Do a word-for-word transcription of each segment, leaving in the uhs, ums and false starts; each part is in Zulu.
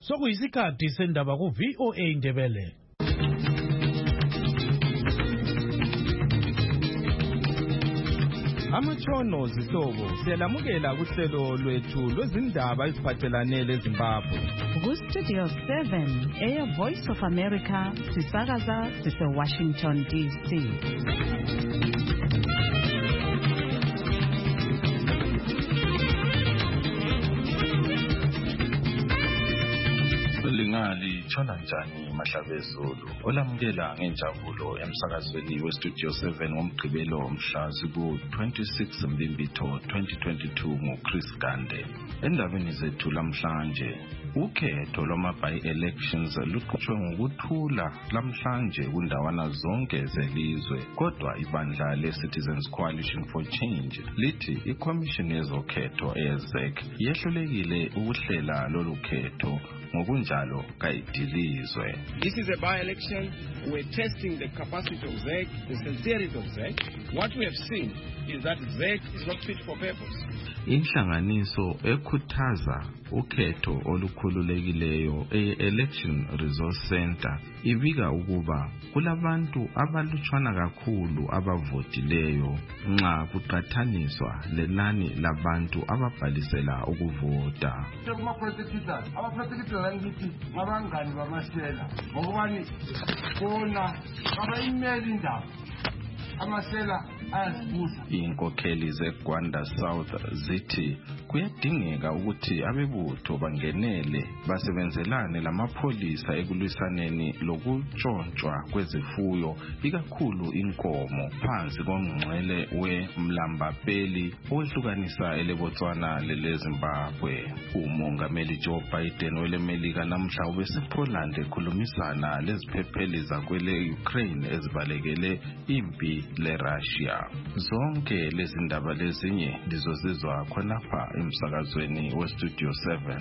sokuyisikhathi sendaba ku V O A Ndebele. Amatshono zihlobo siyalamukela kuhlelo lwethu lwezindaba eziphathelane leZimbabwe. Ku Studio seven, Air Voice of America, sisakaza sise Washington D C. Lingali tshona njani mahlabezulu olamukela ngenjabulo emsakazweni we Studio seven ngomgqibelo mhla ziku twenty-six Mbimbitho twenty twenty-two nguChris Gande. Endabeni zethu lamhlanje ukhetho lwama by-elections luqhutshwe ngokuthula lamhlanje kundawana zonke zelizwe, kodwa ibandla le-Citizens Coalition for Change lithi iCommission yezokhetho e-Z E C yehlulekile ukuhlela lolu khetho ngokunjalo kayidilizwe. This is a by-election. We're testing the capacity of Z E C, the sincerity of Z E C. What we have seen is that Z E C is not fit for purpose. Inhlanganiso ekhuthaza ukhetho olukhululekileyo e-Election Resource Center ibika ukuba kulabantu abalutshwana kakhulu abavotileyo nxa kuqathaniswa lenani labantu ababhalisela ukuvota. Kuma prosecutors aba prosecutors ngithi ngabangani bamasela ngokubani bona abayimeli indaba amasela ayazibuza. Inkokheli zeGwanda South zithi kuyadingeka ukuthi abebutho bangenele basebenzelane lamapholisa ekulwisaneni lokutshontshwa kwezifuyo ikakhulu inkomo phansi komngcele weMlambapeli owehlukanisa eleBotswana leleZimbabwe. Umongameli Joe Biden welemelika namhla ubesePoland ekhulumisana leziphepheli zakwele Ukraine ezibalekele impi leRussia. Zonke lezi ndaba lezinye ndizozizwa khonapha emsakazweni we Studio seven.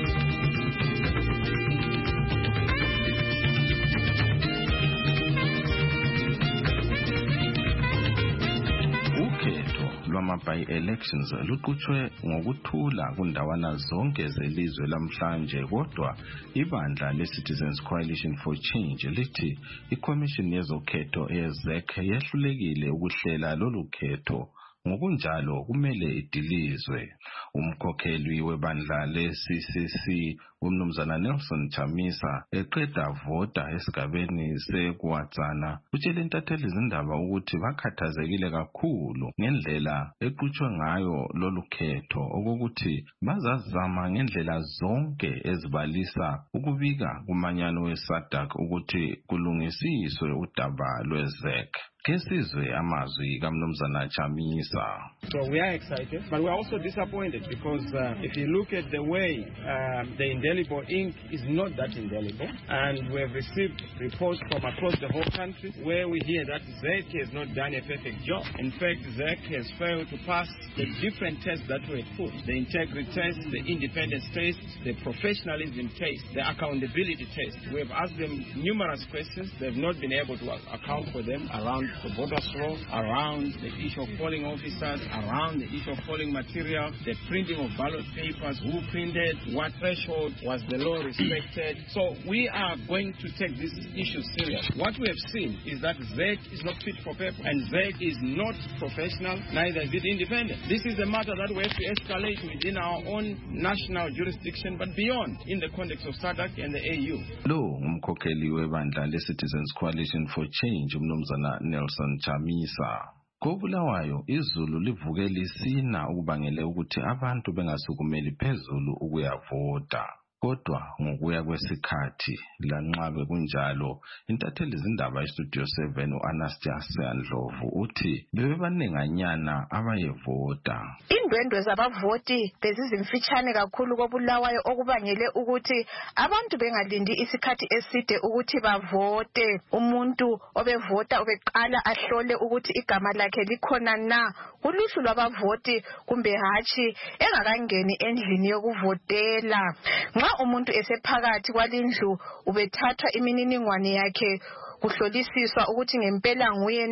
Ukhetho lwama by-elections luqhutshwe ngokuthula kundawana zonke zelizwe lamhlanje, kodwa ibandla le-Citizens Coalition for Change lithi iCommission yezokhetho e-Z E C yehlulekile ukuhlela lolu khetho ngokunjalo kumele idilizwe. Umkhokheli webandla le-C C C uMnumzana Nelson Chamisa eqeda vota esigabeni seKwaZana utshele intatheli izindaba ukuthi bakhathazekile kakhulu ngendlela eqhutshwe ngayo lolu khetho, okokuthi bazazama ngendlela zonke ezibalisa ukubika kumanyano weSADC ukuthi kulungisiswe udaba lweZ E C. Kesizwe amazwi kaMnumzana Chamisa. So we are excited, but we are also disappointed because uh, if you look at the way uh, the indelible ink is not that indelible, and we have received reports from across the whole country where we hear that Z E C has not done a perfect job. In fact, Z E C has failed to pass the different tests that were put: the integrity test, the independence test, the professionalism test, the accountability test. We have asked them numerous questions. They have not been able to account for them around the voters' roll, around the issue of polling officers, around the issue of polling material, the printing of ballot papers, who printed, what threshold was the law respected. So we are going to take this issue serious. What we have seen is that Z E C is not fit for purpose, and Z E C is not professional, neither is it independent. This is a matter that we have to escalate within our own national jurisdiction, but beyond, in the context of SADC and the A U. Lo umkhokheli webandla le-Citizens Coalition for Change uMnumzana Nelson Chamisa. Kobulawayo izulu livuke lisina ukubangele ukuthi abantu bengasukumeli phezulu ukuyavota. Kodwa ngokuya kwesikhathi lanxabe kunjalo intatheli izindaba eStudio seven uAnastasia Ndlovu uthi bebebanenganyana abayevota. Indwendwe zabavoti bezizimfitshane kakhulu kobulawayo okubangele ukuthi abantu bengalindi isikhathi eside ukuthi bavote. Umuntu obevota obeqala ahlole ukuthi igama lakhe likhona na kuluhlu lwabavoti kumbe hatshi engakangeni endlini yokuvotela. Nxa umuntu esephakathi kwalindlu ubethathwa imininingwane yakhe kuhlolisiswa ukuthi ngempela nguye na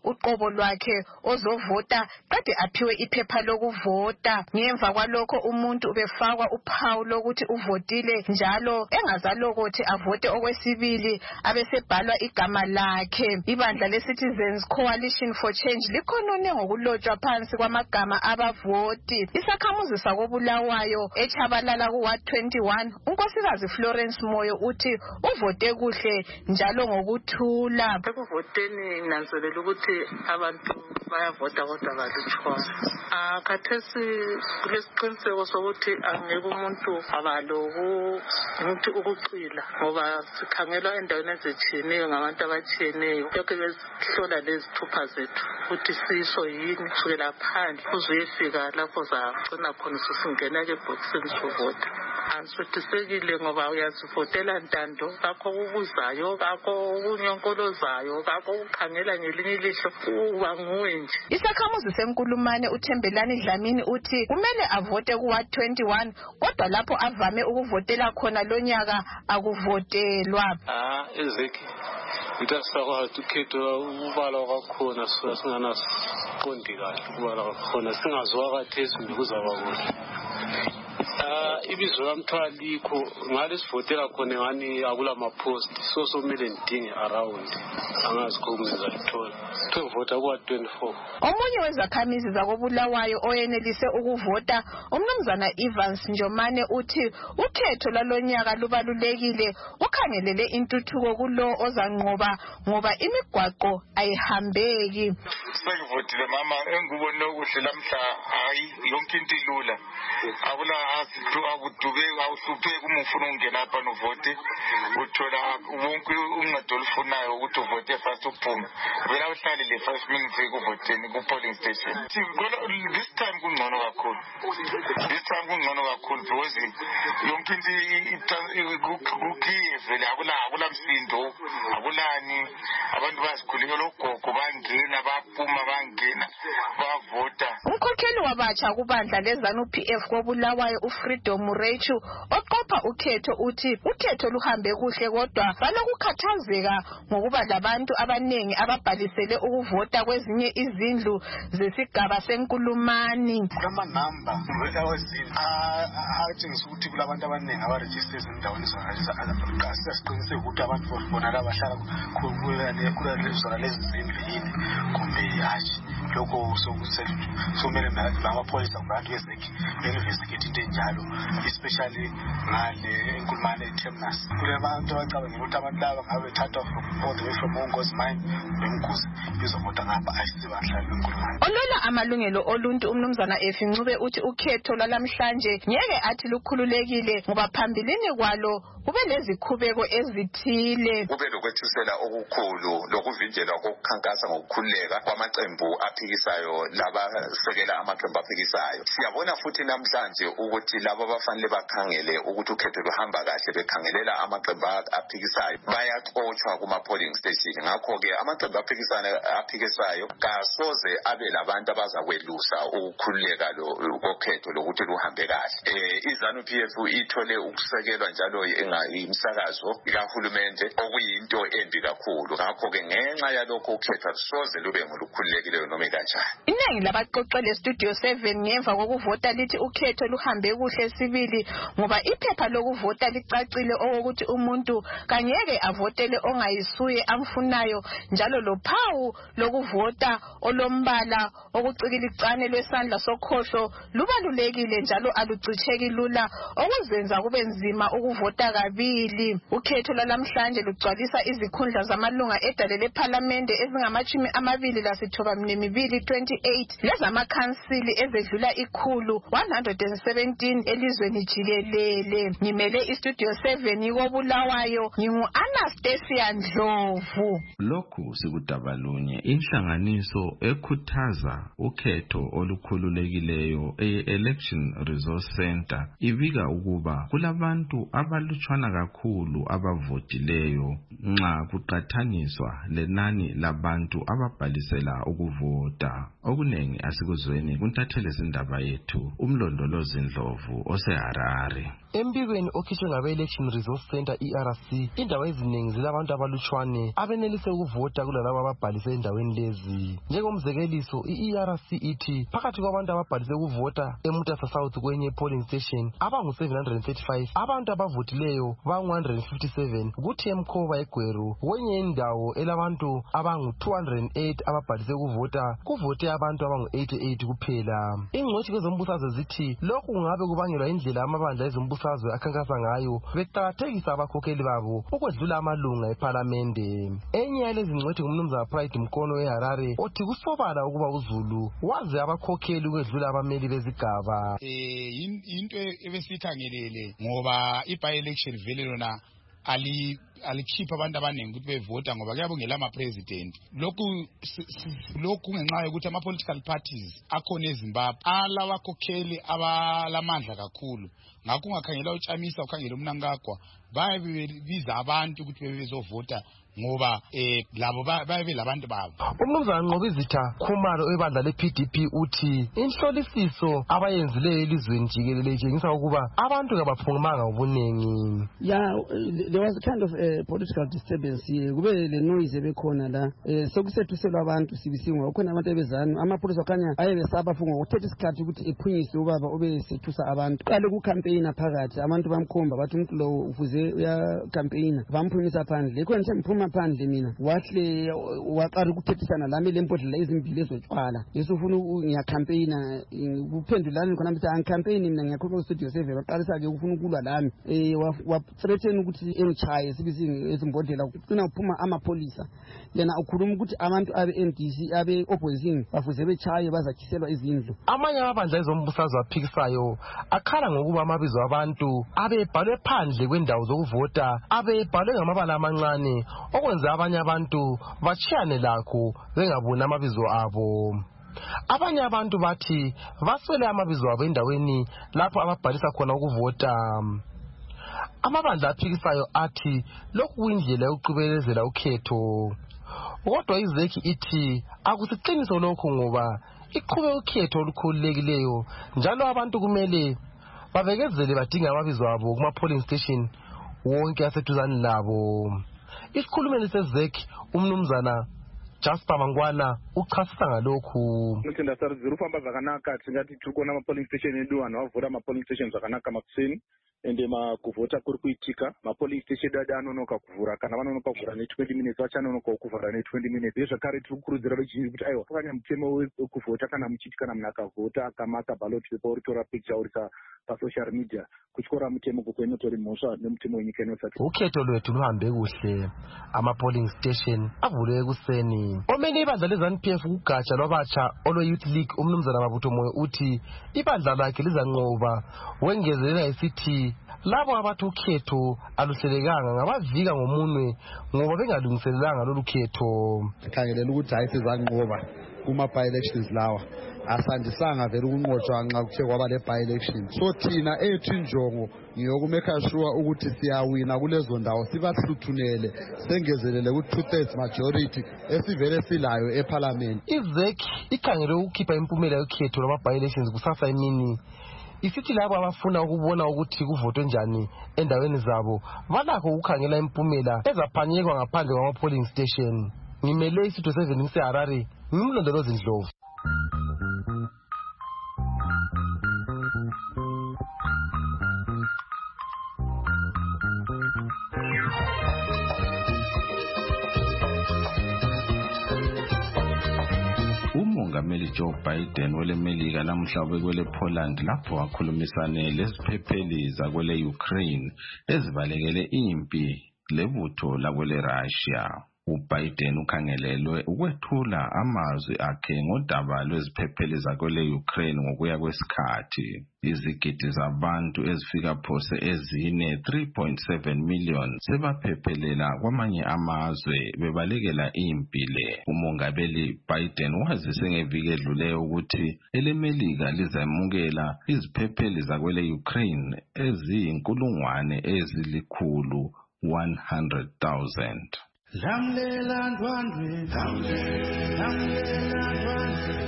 uqobo lwakhe ozovota qede aphiwe iphepha lokuvota. Ngemva kwalokho umuntu ubefakwa uphawu lokuthi uvotile njalo engazalokothi avote okwesibili abesebhalwa igama lakhe. Ibandla le-Citizens Coalition for Change likhonone ngokulotshwa phansi kwamagama abavoti. Isakhamuzi sakobulawayo echabalala ku-Ward twenty-one unkosikazi Florence Moyo uthi uvote kuhle njalo ngokuthula. Ekuvoteni nginanzelela ukuthi abantu bayavota kodwa balutshwana. Ah khathesi kulesiqiniseko sokuthi angeke umuntu abaloku umuntu ukucila ngoba sikhangelwa endaweni ezitshiyeneyo ngabantu abatshiyeneyo. Lokho besihlola lezithupha zethu ukuthi siso yini kusukela phandle uzuyefika lapho zagcina khona usungena ke boxini sovota. Answethisekile ngoba uyazivotela ntando kakho ukuzayo kakho ukunyonkolozayo kakho ukukhangela ngelinye ilihlo uba nguwe nje. Isakhamuzi seNkulumane uThembelani Dlamini uthi kumele avote ku-Ward twenty-one kodwa lapho avame ukuvotela khona lonyaka akuvotelwa. Ah ezeki Itasakwazi ukhetho ubala kwakhona singana siqondi kahle ubala kwakhona singazwa kathesi ngikuzaba kuhle. Ah ibizo lamthwalikho ngale sivotela khona ngani akula ma post so so mele ndinge around angazi khonza ithola to vota kwa twenty-four. Omunye wezakhamizi zakobulawayo oyenelise ukuvota umnumzana Evans Njomane uthi ukhetho lalonyaka lubalulekile ukhangelele intuthuko kulo ozanqoba ngoba imigwaqo ayihambeki. Sekuvotile mama engubona ukuhle lamhla hayi yonke into ilula akula asidu akudubeki awuhlupheki uma ufuna ungena lapha novote uthola wonke uncedo olufunayo ukuthi uvote fast uphume vela uhlale le five minutes ekuvoteni ku polling station. This time kungcono kakhulu this time kungcono kakhulu because yonke into ukhiye vele akula akula msindo akulani abantu basikhuleka logogo bangena baphuma bangena bavota. Umkhokheli wabatsha kubandla lezanu P F kobulawayo uFreedom Murechu oqopha ukhetho uthi ukhetho luhambe kuhle kodwa balokukhathazeka ngokuba labantu abanengi ababhalisele ukuvota kwezinye izindlu zesigaba seNkulumani. Kama number wezindlu atshengisa ukuthi kulabantu abanengi abaregister ezindaweni zonalezi asiqiniseke ukuthi abantu bona abahlala kula lezi zindlu yini kumbe hayi lokho sokusebenza somele namapholisa ngabantu ezeki investigate into enjalo especially ngale eNkulumane eTerminus. Kulebantu abacabanga ukuthi abantu laba ngabe thatha all the way from Mongo's mine bemkhuzi izovota ngapha ayisibahlali eNkulumane. Olona amalungelo oluntu umnumzana Efincube uthi ukhetho lalamhlanje ngeke athi lukhululekile ngoba phambilini kwalo kube lezikhubeko ezithile. Kube lokwethisela okukhulu lokuvinjelwa kokukhankasa ngokukhululeka kwamaqembu aphikisayo laba sekela amaqembu aphikisayo. Siyabona futhi namhlanje ukuthi labo abafanele bakhangele ukuthi ukhetho luhamba kahle bekhangelela amaqembu aphikisayo bayaxotshwa kuma polling station. Ngakho ke amaqembu aphikisayo aphikisayo kasoze abe labantu abazakwelusa ukukhululeka lo kokhetho lokuthi luhambe kahle. Eh izanu P F ithole ukusekelwa njalo imsakazo kahulumende okuyinto embi kakhulu. Ngakho ke ngenxa yalokho ukhetho soze lube ngolukhululekileyo noma kanjani. Inengi labaqoqele Studio seven ngemva kokuvota lithi ukhetho luhambe kuhle sibili ngoba iphepha lokuvota licacile okokuthi umuntu kangeke avotele ongayisuye amfunayo njalo lophawu lokuvota olombala okucikilicane lwesandla sokhohlo lubalulekile njalo alucitheki lula okuzenza kube nzima ukuvota kabili. Ukhetho lalamhlanje lugcwalisa izikhundla zamalunga edale leParliament ezingamachumi amabili lasithoba mnemibili twenty-eight lezamakhansili ezedlula ikhulu one hundred seventeen elizweni jikelele. Ngimele iStudio seven kobulawayo ngingu Anastasia Ndlovu. Lokhu sikudabalunye inhlanganiso ekhuthaza ukhetho olukhululekileyo e-Election Resource Center ibika ukuba kulabantu abalutshwana kakhulu abavotileyo nxa kuqathaniswa lenani labantu ababhalisela ukuvota. ukuvota okuningi asikuzweni kuntathele izindaba yethu umlondolozi Ndlovu oseHarare. Embikweni okhishwe ngabe-Election Resource Center E R C, indawo eziningi zilabantu abalutshwane abenelise ukuvota kulalabo ababhalise endaweni lezi. Njengomzekeliso, i-E R C ithi phakathi kwabantu ababhalise ukuvota eMutasa South kwenye polling station abangu seven hundred thirty-five, abantu abavotileyo bangu one hundred fifty-seven, kuthi eMkhoba eGweru kwenye indawo elabantu abangu two hundred eight ababhalise ukuvota kuvote abantu abangu eighty-eight kuphela. Ingcwethi kwezombusazwe zithi lokhu kungabe kubangelwa indlela amabandla ezombusazwe akhankasa ngayo beqakathekisa abakhokheli babo ukwedlula amalunga eParliamente. Enye yalezi ngcwethi ngumnumzana Pride Mkono eHarare othi kusobala ukuba uZulu waze abakhokheli ukwedlula abameli bezigaba. Eh into ebesithangelele ngoba i-by election vele lona ali alikhipha abantu abaningi ukuthi bevota ngoba kuyabongela ama president. Lokhu lokhu ngenxa yokuthi ama political parties akhona eZimbabwe alabakhokheli abalamandla kakhulu. Ngakho ungakhangela uChamisa ukhangela uMnangagwa bayabiza abantu ukuthi bebezovota ngoba eh labo bayabe labantu babo. Umnumzana Nqobizitha Khumalo ebandla le-P D P uthi inhlolisiso abayenzileyo elizweni jikelele itshengisa ukuba abantu kabaphungumanga ubuningi. Yeah, there was a kind of a political disturbance here. Kube le noise ebekhona la. Eh sokusethuselwa abantu sibisingwa ukhona abantu ebezana amapolisi akhanya ayebesaba funga ukuthetha isikhathi ukuthi ephunyise ubaba obesethusa abantu. Qale ku campaign phakathi abantu bamkhomba bathi umuntu lo ufuze uya campaign bamphunyisa phandle. Lekho nje mphuma phandle mina wahle waqala ukuthethisana lami lempodlela ezimbili ezotshwala yesufuna ngiya campaign kuphendulana khona mthi an campaign mina ngiyakhokha studio seven waqalisa ke ukufuna ukulwa lami eh wa threaten ukuthi engichaye sibisingi ezimbodlela kucina uphuma amapolisa yena ukhuluma ukuthi abantu abe M D C abe opposition bafuze bechaye bazakhiselwa izindlu. Amanye amabandla ezombusazwe aphikisayo akhala ngokuba amabizo abantu abebhalwe phandle kwendawo zokuvota abebhalwe ngamabala amancane okwenza abanye abantu bachiyane lakho bengaboni amabizo abo. Abanye abantu bathi baswele amabizo abo endaweni lapho ababhalisa khona ukuvota. Amabandla aphikisayo athi lokhu kuyindlela yokuqhubelezela ukhetho. Kodwa izeki ithi akusiqiniso lokho ngoba iqhube ukhetho olukhululekileyo njalo abantu kumele babekezele badinga amabizo abo kuma polling station wonke aseduzane labo. Isikhulumeli sezeki umnumzana Jasper Mangwana uchasisa ngalokhu. Ngithanda sari zirufamba zakanaka singathi tukona ama polling station edu vanhu vavhura ma polling stations zakanaka makuseni ende makuvhota kuri kuitika ma polling station dada anonoka kuvhura kana vanonoka kuvhura ne twenty minutes vachanonoka kuvhura ne twenty minutes zvakare tiri kukurudzira vechizhinji kuti aiwa kukanya mutemo wekuvhota kana muchitika munhu akavhota akamaka ballot paper uritora picture urisa pasocial media kuchikora mutemo kukwenotori mhosva nemutemo wenyika inosati. Ukhetho lwethu luhambe kuhle ama polling station avulwe ekuseni. Omele ibandla le-ZANU P F kugatsha lwabatsha olwe-Youth League umnumzana Mabutho Moyo uthi ibandla lakhe lizanqoba wengezelela isithi labo abathi ukhetho aluhlelekanga ngabavika ngomunwe ngoba bengalungiselelanga lolu khetho. Sikhangelela ukuthi hayi sizanqoba kuma by elections lawa asandisanga vele ukunqotshwa nxa kuthe kwaba le by election. So thina ethu injongo ngiyokumeka sure ukuthi siyawina kulezo ndawo sibahluthunele sengezelele ku two thirds majority esivele silayo eParliament. Izeki ikhangele ukukhipha impumela yokhetho lwama by elections kusasa emini. Isithi labo abafuna ukubona ukuthi kuvotwe njani endaweni zabo balakho ukukhangela impumela ezaphanyekwa ngaphandle kwama polling station. Ngimele isitho seven ngiseHarare ngimlondolozi Ndlovu. uMongameli Joe Biden welemelika namhla ubekwele Poland lapho wakhulumisana leziphepheli zakwele Ukraine ezibalekele impi lebutho lakwele Russia. uBiden ukhangelelwe ukwethula amazwi akhe ngodaba lweziphepheli zakwele Ukraine ngokuya kwesikhathi. Izigidi zabantu ezifika phose ezine three point seven million sebaphephelela kwamanye amazwe bebalekela impi le. Umongameli Biden wazise ngeviki edluleyo ukuthi elemelika lizamukela iziphepheli zakwele Ukraine eziyinkulungwane ezilikhulu one hundred thousand. Lamlela ndwandwe, lamlela ndwandwe,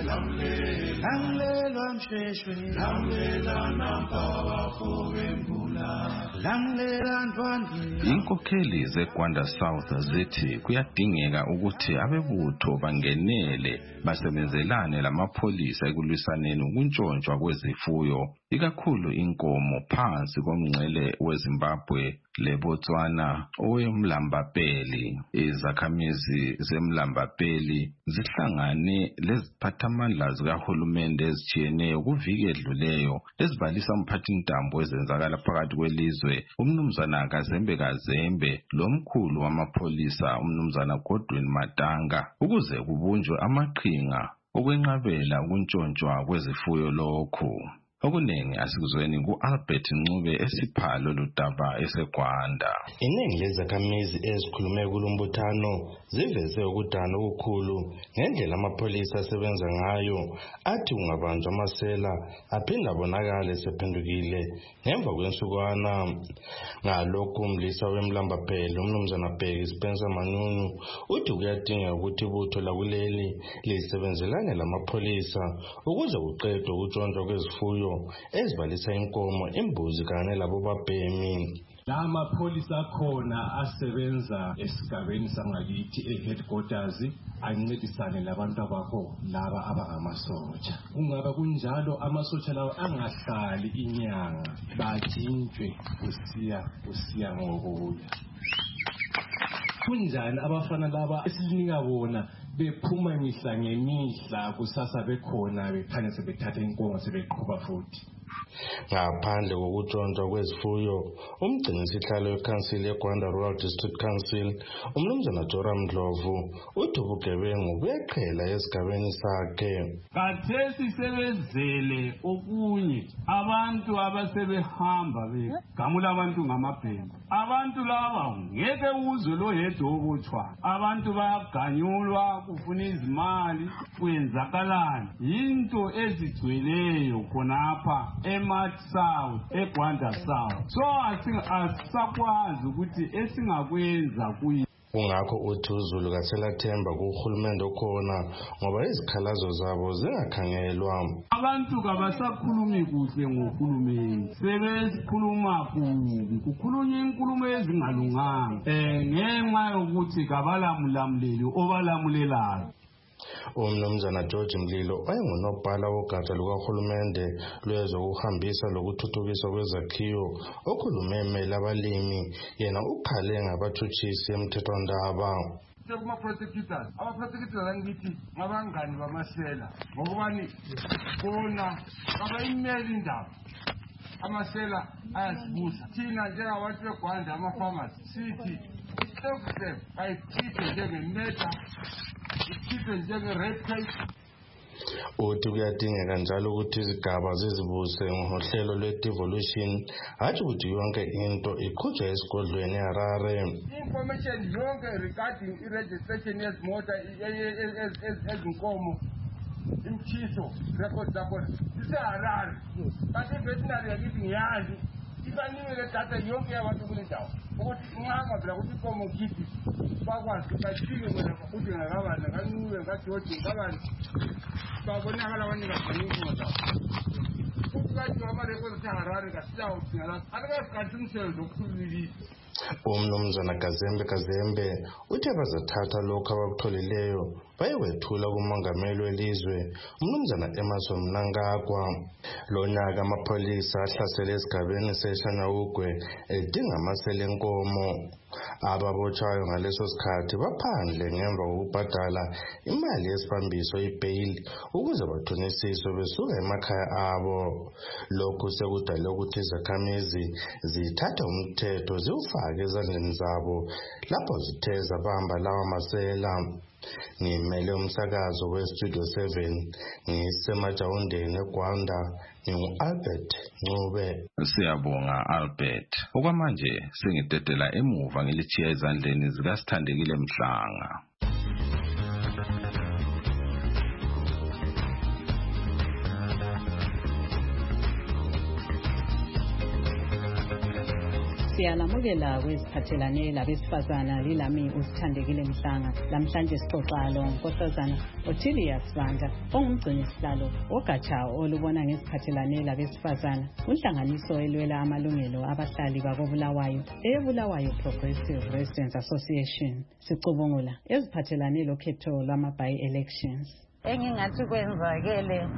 lamlela msheshwe, lamlela nampaba fowembula, lamlela ndwandwe. Inkokheli zeGwanda South zithi kuyadingeka ukuthi abebutho bangenele basebenzelane lamapholisa ekulwisaneni ukuntshontshwa kwezifuyo, ikakhulu inkomo phansi komngcele weZimbabwe leBotswana owemlambapeli. Izakhamizi zemlambapeli zihlangane leziphathamandla zikahulumende ezitshiyeneyo kuviki edluleyo ezibalisa umphathintambo ezenzakala phakathi kwelizwe umnumzana Kazembe Kazembe lomkhulu wamapholisa umnumzana Godwin Matanga ukuze kubunjwe amaqhinga okwenqabela ukuntshontshwa kwezifuyo lokhu. Okuningi asikuzweni ku-Albert Ncube esiphalo ludaba eseGwanda. Iningi lezakhamizi ezikhulume kulombuthano ziveze ukudana okukhulu ngendlela amapholisa asebenza ngayo, athi kungabanjwa amasela aphinda abonakale sephendukile ngemva kwensukwana. Ngalokhu umlisa wemlambapeli umnumzana Bheki Spencer Manyunyu uthi kuyadingeka ukuthi ibutho lakuleli lisebenzelane lamapholisa ukuze kuqedwe ukutshontsha kwezifuyo ezibalisa inkomo, imbuzi kanye labo babhemi. La mapholisa khona asebenza esigabeni sangakithi e-headquarters ancedisane labantu abakho laba abangamasotsha. Kungaba kunjalo amasotsha lawa angahlali inyanga, bajintshwe kusiya kusiya ngokuya. Kunjani abafana laba esilinika bona bephuma mihla ngemihla kusasa bekhona bekhanya sebethatha inkongo sebeqhuba futhi. Ngaphandle kokutshontshwa kwezifuyo, umgcinisihlalo wekhansili yeGwanda Rural District Council umnumzana Joram Ndlovu uthi ubugebengu buyaqhela esigabeni sakhe. Khathesi sebezele okunye abantu abasebehamba begamula abantu ngamabhemu. Abantu laba ngeke uzwe lo yedwa obotshwa. Abantu bayaganyulwa kufuna izimali kwenzakalani. Into ezigcweleyo khonapha eMat South, eGwanda South. So asisakwazi ukuthi esingakwenza kuyi. Kungakho uthi uZulu kaselathemba kuhulumende okhona ngoba izikhalazo zabo zingakhangelwa. Abantu kabasakhulumi kuhle ngohulumende, sebesikhuluma kubi, kukhulunywa inkulumo ezingalunganga eh ngenxa yokuthi kabalamulamuleli obalamulelayo. Umnumzana George Mlilo wayengunobhala wogatsha lukahulumende lwezokuhambisa lokuthuthukiswa kwezakhiwo okhulumeme labalimi, yena ukhale ngabathutshisi emthethwandaba. Kuma-prosecutors aba-prosecutors angithi ngabangani bamasela ngokubani bona abayimeli indaba amasela ayasibusa. Thina njengabantu beGwanda ama-farmers sithi i-self-serve ayichithe njengemeta, ichithe njenge-red tape. Uthi kuyadingeka njalo ukuthi izigaba zizibuse ngohlelo lwe-devolution, hatshi ukuthi yonke into iqhutshwa esigodlweni eHarare. Information yonke regarding i-registration yezimota ezinkomo, imchiso, records zakhona ziseHarare. Kanti i-veterinary yakithi ngiyazi ibanikele data yonke yabantu kule ndawo ukuthi nxa vela ukuthi inkomo kithi bakwazi bafike wena ukuthi ngakabani kancube ngajoji ngabani babonakala abanikazi inkomo zabo futhi kathi amarekhodi eHarare kasiyawo thina alikazikhathi umsebenzi wokukhululilisa. Umnumzana Kazembe Kazembe uthi bazathatha lokho abakutholileyo bayiwethula kumongameli welizwe umnumzana Emerson Mnangagwa. Lonyaka amapholisa ahlasele esigabeni seShanyawugwe edinga amasela enkomo. Ababotshwayo ngaleso sikhathi baphandle ngemva kokubhadala imali yesibambiso i-bail ukuze bathunisiswe besuka emakhaya abo. Lokhu sekudale ukuthi izakhamizi zithatha umthetho ziwufake ezandleni zabo lapho zithe zabamba lawa masela. Ngimele umsakazo weStudio seven ngisemajawundeni eGwanda, ngingu-Albert Ncube. Siyabonga Albert. Okwamanje singidedela emuva ngilithiya ezandleni zikaSithandekile Mhlanga. Siyalamukela kweziphathelane labesifazana lilami usithandekile Mhlanga. Lamhlanje sixoxa lo nkosazana Othilia Sibanda ongumgcini sihlalo ogatsha olubona ngeziphathelane labesifazana unhlanganiso elwela amalungelo abahlali bakobulawayo eBulawayo Progressive Residents Association. Sicubungula eziphathelane lokhetho lwama by elections. Engingathi kwenzakele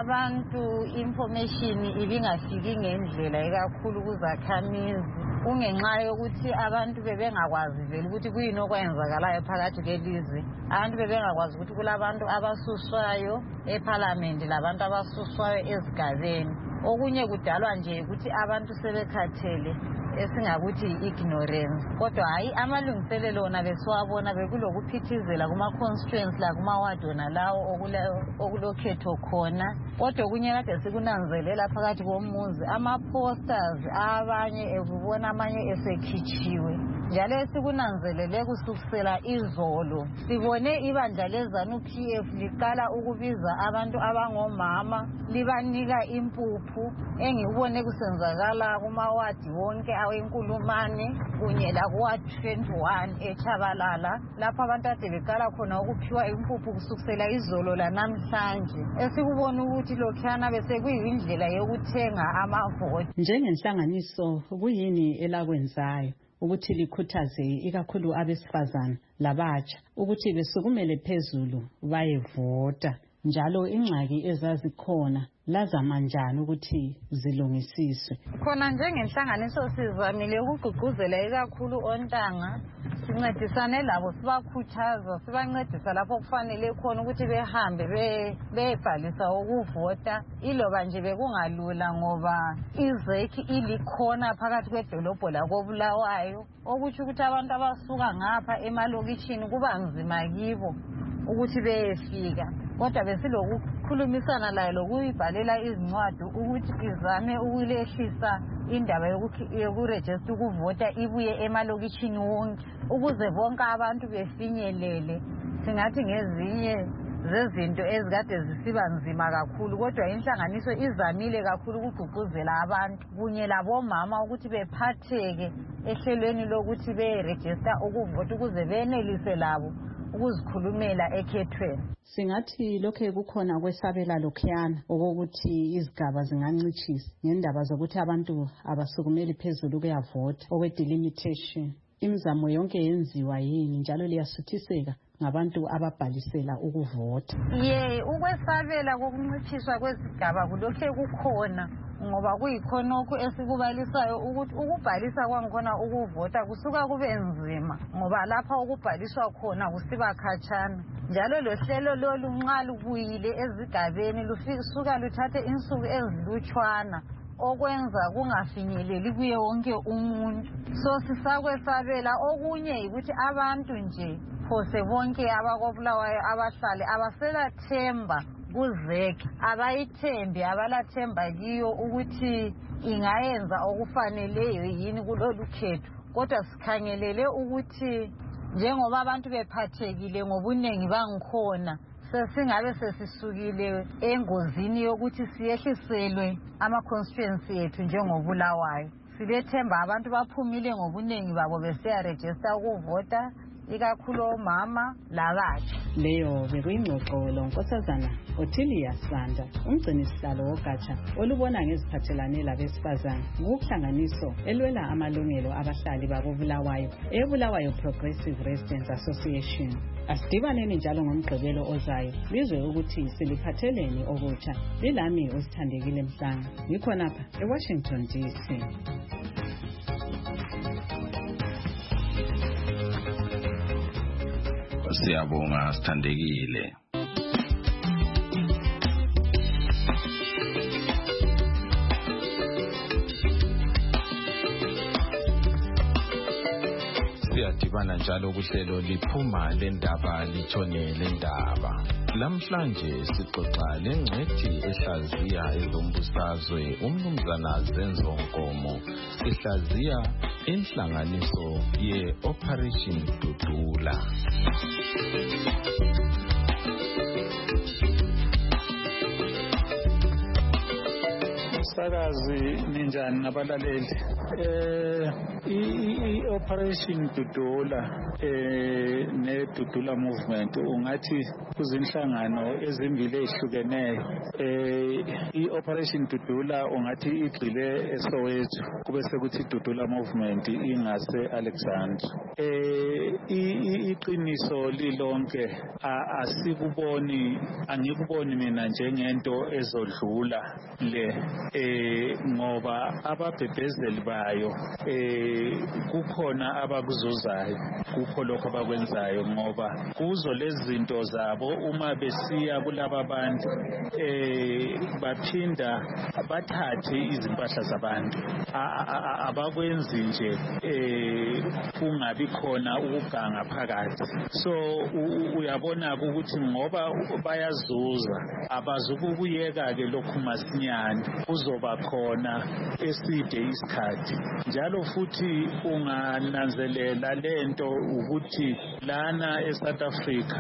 abantu information ibingafiki ngendlela ekakhulu kuzakhamizi kungenxa yokuthi abantu bebengakwazi vele ukuthi kuyini okwenzakalayo phakathi kwelizwe. Abantu bebengakwazi ukuthi kulabantu abasuswayo eParliament labantu abasuswayo ezigabeni. Okunye kudalwa nje ukuthi abantu sebekhathele esingakuthi ignorance. Kodwa hayi amalungiselelo wona besiwabona bekulokuphithizela kuma constituencies la kuma ward wona lawo okulokhetho khona. Kodwa kunye kade sikunanzelela phakathi komuzi ama posters abanye ekubona amanye esekhitshiwe. Njalo esikunanzelele kusukisela izolo sibone ibandla lezanu P F liqala ukubiza abantu abangomama libanika impuphu engibone kusenzakala kuma ward wonke awenkulumane kunye la ku twenty-one eChabalala lapha abantu ade beqala khona ukuphiwa impuphu kusukisela izolo lanamhlanje. Esikubona ukuthi lokhana bese kuyindlela yokuthenga amavoti. Njengenhlanganiso kuyini elakwenzayo ukuthi likhuthaze ikakhulu abesifazana labatsha ukuthi besukumele phezulu bayevota njalo ingxaki ezazikhona lazama njani ukuthi zilungisiswe? Khona njengenhlanganiso sizamile ukugqugquzela ikakhulu ontanga sincedisane labo sibakhuthaza sibancedisa lapho kufanele khona ukuthi behambe bebhalisa ukuvota iloba nje bekungalula ngoba izeki ilikhona phakathi kwedolobho lakobulawayo okuthi ukuthi abantu abasuka ngapha emalokishini kuba nzima kibo ukuthi beyefika. Kodwa besilokukhulumisana layo lokuyibhalela izincwadi ukuthi izame ukulehlisa indaba yokurejista ukuvota ibuye emalokishini wonke ukuze bonke abantu befinyelele. Singathi ngezinye zezinto ezikade zisiba nzima kakhulu kodwa inhlanganiso izamile kakhulu ukugqugquzela abantu kunye labomama ukuthi bephatheke ehlelweni lokuthi berejista ukuvota ukuze benelise labo ukuzikhulumela ekhethweni. Singathi lokho kukhona kwesabela lokhuyana okokuthi izigaba zingancishisa ngendaba zokuthi abantu abasukumeli phezulu kuyavota okwe delimitation. Imizamo yonke yenziwa yini njalo liyasuthiseka ngabantu ababhalisela ukuvota? Ye ukwesabela kokuncitshiswa kwezigaba kulokhe kukhona ngoba kuyikhonokho esikubalisayo ukuthi ukubhalisa kwangikhona ukuvota kusuka kube nzima ngoba lapha ukubhaliswa khona kusiba khatshana. Njalo lohlelo lolu nxa lubuyile ezigabeni lufika luthathe insuku ezilutshwana okwenza kungafinyeleli kuye wonke umuntu. So sisakwesabela okunye ukuthi abantu nje phose bonke abakobulawayo abahlali abaselathemba kuzeki abayithembi abalathemba kiyo ukuthi ingayenza okufaneleyo yini kulolu khetho. Kodwa sikhangelele ukuthi njengoba abantu bephathekile ngobunengi bangikhona sesingabe sesisukile engozini yokuthi siyehliselwe ama constituency yethu njengobulawayo. Silethemba abantu baphumile ngobunengi babo besiya register ukuvota ikakhulu omama labatsha. Leyo bekuyingxoxo lonkosazana Othilia Sibanda umgcini sihlalo wogatsha olubona ngeziphathelane labesifazana kuhlanganiso elwela amalungelo abahlali bakobulawayo eBulawayo Progressive Residents Association. Asidibaneni njalo ngomgqibelo ozayo bizwe ukuthi siliphatheleni okutsha. Lilami usithandekile Mhlanga ngikhona lapha eWashington D C. Siyabonga Sithandekile. Siyadibana njalo kuhlelo liphuma lendaba litshone lendaba. Lamhlanje sixoxa lengcwethi ehlaziya ezombusazwe umnumzana Zenzo Nkomo sihlaziya inhlanganiso ye Operation Dudula. Sakazi ninjani nabalaleli? Eh i-Operation Dudula eh ne-Dudula movement ungathi kuzinhlangano ezimbili ezihlukeneyo. Eh i-Operation Dudula ungathi igxile eSoweto kube sekuthi Dudula movement ingase Alexandra. Eh iqiniso lilonke asikuboni angikuboni mina njengento ezodlula le eh ngoba ababhebhezeli bayo eh kukhona abakuzuzayo kukho lokho abakwenzayo ngoba kuzo lezi zinto zabo uma besiya kulaba bantu eh baphinda bathathe izimpahla zabantu abakwenzi nje eh kungabi khona ukuganga phakathi. So uyabona ukuthi ngoba bayazuza abazukubuyeka ke lokhu masinyane kuzoba khona eside isikhathi. Njalo futhi ungananzelela lento ukuthi lana eSouth Africa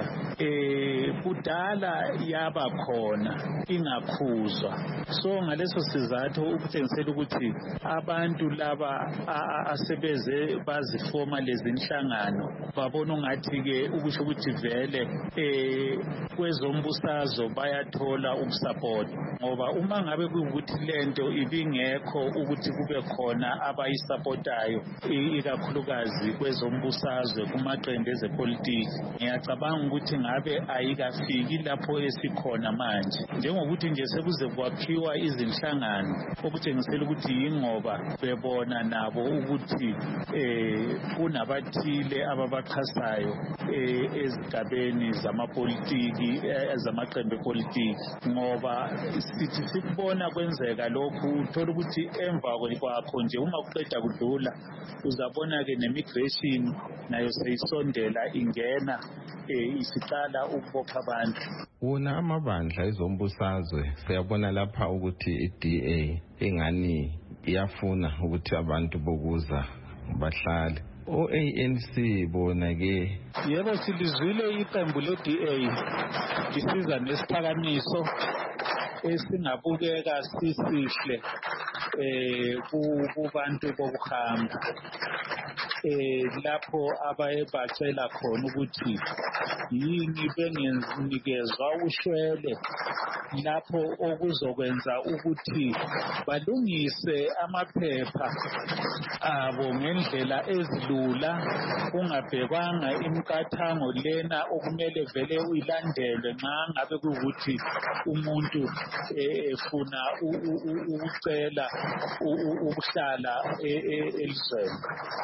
eh kudala yaba khona ingakhuzwa. So ngaleso sizathu ukutshengisela ukuthi abantu laba asebeze bazifoma lezi nhlangano babona ungathi ke ukusho ukuthi vele eh kwezombusazwe bayathola ukusupport ngoba uma ngabe kuukuthi lento ibingekho ukuthi kube khona abayisupportayo ikakhulukazi kwezombusazwe kumaqembu ezepolitiki ngiyacabanga ukuthi ngabe ayikafiki lapho esikhona manje njengokuthi nje sekuze kwakhiwa izinhlangano okutshengisela ukuthi yingoba bebona nabo ukuthi eh kunabathile ababaxhasayo ezigabeni zamapolitiki ezamaqembu epolitiki ngoba sithi sikubona kwenzeka lokhu uthola ukuthi emva kwakho nje uma uqeda kudlula uzabona ke nemigration nayo seyisondela ingena isiqala ukubopha abantu. Wona amabandla ezombusazwe siyabona lapha ukuthi i-D A engani iyafuna ukuthi abantu bokuza bahlale. O A N C bona ke yebo silizwile iqembu le-D A lisiza nesiphakamiso esingabukeka sisihle eh kubantu bokuhamba eh lapho abaye bacela khona ukuthi yini bengenikezwa ushwele lapho okuzokwenza ukuthi balungise amaphepha abo ngendlela ezilula kungabhekwanga imikathango lena okumele vele uyilandele nxa ngabe kuukuthi umuntu efuna ukucela ukuhlala elizweni.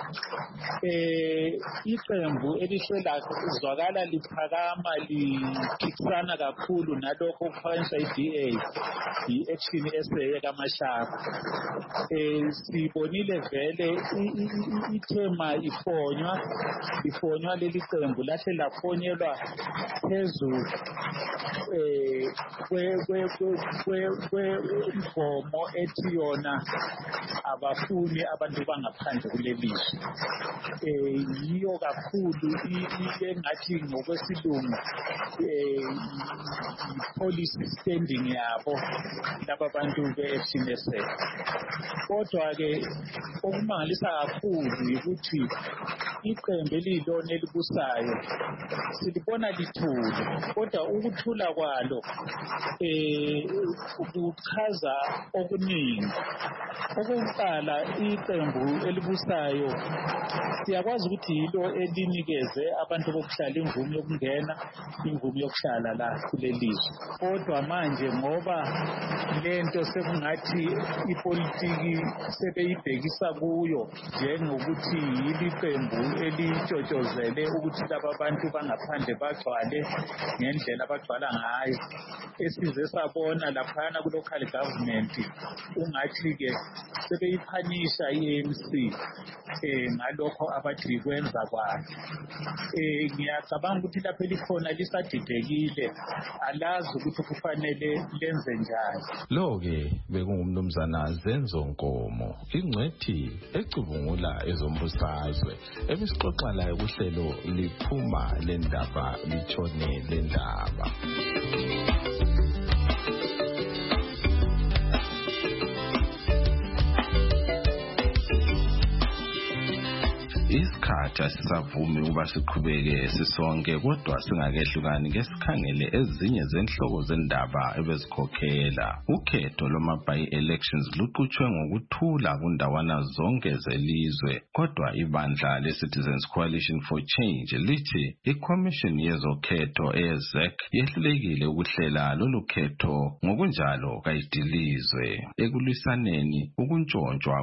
Eh iqembu elihlela izwakala liphakama liphikisana kakhulu nalokho okuphakaniswa i-D A i-Action S A kaMashaka. Eh sibonile vele ithema ifonywa ifonywa leli qembu lahle lafonyelwa phezulu eh kwe kwe kwe kwe inkomo ethi yona abafuni abantu bangaphandle kuleli eh yiyo kakhulu engathi ngokwesilungu eh policy standing yabo laba bantu be-Action S A. Kodwa ke okumangalisa kakhulu ukuthi iqembu elilona elibusayo silibona lithule kodwa ukuthula kwalo eh kuchaza okuningi. Okokuqala iqembu elibusayo siyakwazi ukuthi yilo elinikeze abantu bokuhlala imvume yokungena imvume yokuhlala la kulelizwe. Kodwa manje ngoba lento sekungathi ipolitiki sebeyibhekisa kuyo njengokuthi yili qembu elitshotshozele ukuthi laba bantu bangaphandle bagcwale ngendlela abagcwala ngayo esize sabona laphana ku local government ungathi ke sebeyiphanisha i-A N C eh ngalokho abathi kwenza kwayo. Eh ngiyacabanga ukuthi lapho elikhona lisadidekile alazi ukuthi kufanele lenze njani. Lo ke bekungumnumzana Zenzo Nkomo ingcwethi ecubungula ezombusazwe ebisixoxa la kuhlelo liphuma lendaba litshone lendaba. isikhathi asisavumi ukuba siqhubeke sisonke kodwa singakehlukani ngesikhangele ezinye zenhloko zendaba ebezikhokhela. Ukhetho lwama-by-elections luqhutshwe ngokuthula kundawana zonke zelizwe kodwa ibandla le-Citizens Coalition for Change lithi ikhomishini yezokhetho eye-Z E C yehlulekile ukuhlela lolu khetho ngokunjalo kayidilizwe ekulwisaneni ukuntshontshwa